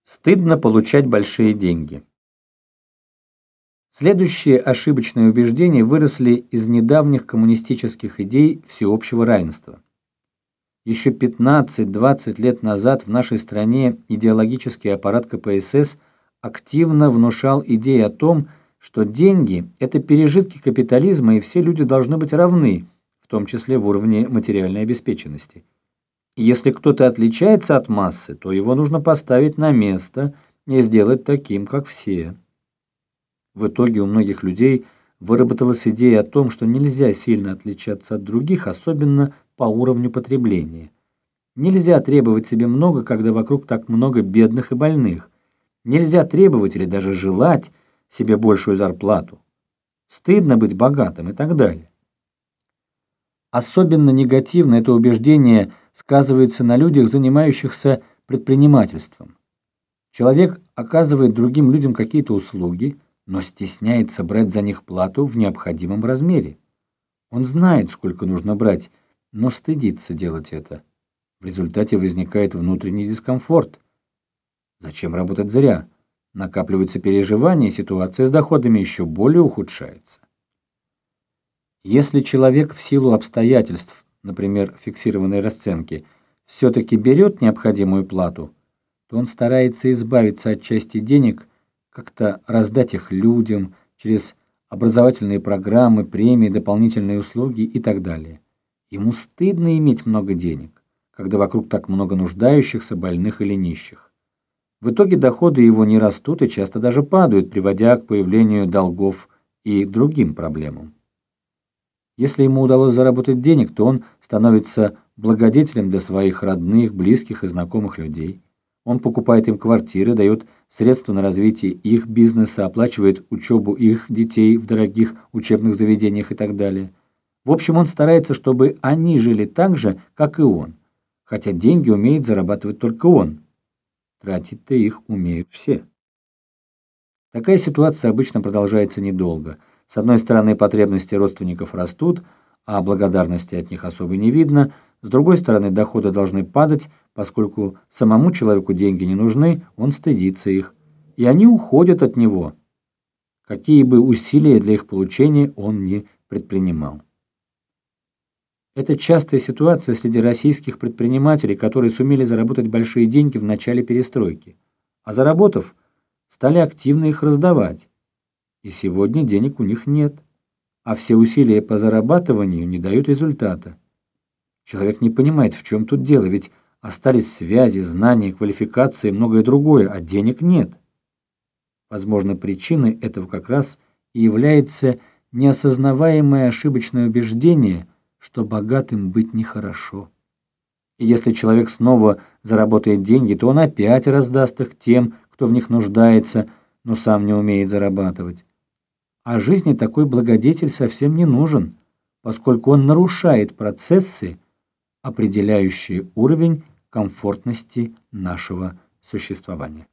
Стыдно получать большие деньги. Следующие ошибочные убеждения выросли из недавних коммунистических идей всеобщего равенства. Еще 15-20 лет назад в нашей стране идеологический аппарат КПСС активно внушал идеи о том, что деньги – это пережитки капитализма, и все люди должны быть равны, в том числе в уровне материальной обеспеченности. И если кто-то отличается от массы, то его нужно поставить на место и сделать таким, как все. В итоге у многих людей выработалась идея о том, что нельзя сильно отличаться от других, особенно по уровню потребления. Нельзя требовать себе много, когда вокруг так много бедных и больных. Нельзя требовать или даже желать себе большую зарплату. Стыдно быть богатым и так далее. Особенно негативно это убеждение сказывается на людях, занимающихся предпринимательством. Человек оказывает другим людям какие-то услуги, но стесняется брать за них плату в необходимом размере. Он знает, сколько нужно брать, но стыдится делать это. В результате возникает внутренний дискомфорт. Зачем работать зря? Накапливаются переживания, и ситуация с доходами еще более ухудшается. Если человек в силу обстоятельств, например, фиксированной расценки, все-таки берет необходимую плату, то он старается избавиться от части денег, как-то раздать их людям через образовательные программы, премии, дополнительные услуги и так далее. Ему стыдно иметь много денег, когда вокруг так много нуждающихся, больных или нищих. В итоге доходы его не растут и часто даже падают, приводя к появлению долгов и другим проблемам. Если ему удалось заработать денег, то он становится благодетелем для своих родных, близких и знакомых людей. Он покупает им квартиры, дает средства на развитие их бизнеса, оплачивает учебу их детей в дорогих учебных заведениях и так далее. В общем, он старается, чтобы они жили так же, как и он, хотя деньги умеет зарабатывать только он. Тратить-то их умеют все. Такая ситуация обычно продолжается недолго. С одной стороны, потребности родственников растут, а благодарности от них особо не видно. С другой стороны, доходы должны падать, поскольку самому человеку деньги не нужны, он стыдится их. И они уходят от него, какие бы усилия для их получения он ни предпринимал. Это частая ситуация среди российских предпринимателей, которые сумели заработать большие деньги в начале перестройки, а заработав, стали активно их раздавать. И сегодня денег у них нет, а все усилия по зарабатыванию не дают результата. Человек не понимает, в чем тут дело, ведь остались связи, знания, квалификации и многое другое, а денег нет. Возможно, причиной этого как раз и является неосознаваемое ошибочное убеждение, что богатым быть нехорошо. И если человек снова заработает деньги, то он опять раздаст их тем, кто в них нуждается, но сам не умеет зарабатывать. А жизни такой благодетель совсем не нужен, поскольку он нарушает процессы, определяющие уровень комфортности нашего существования.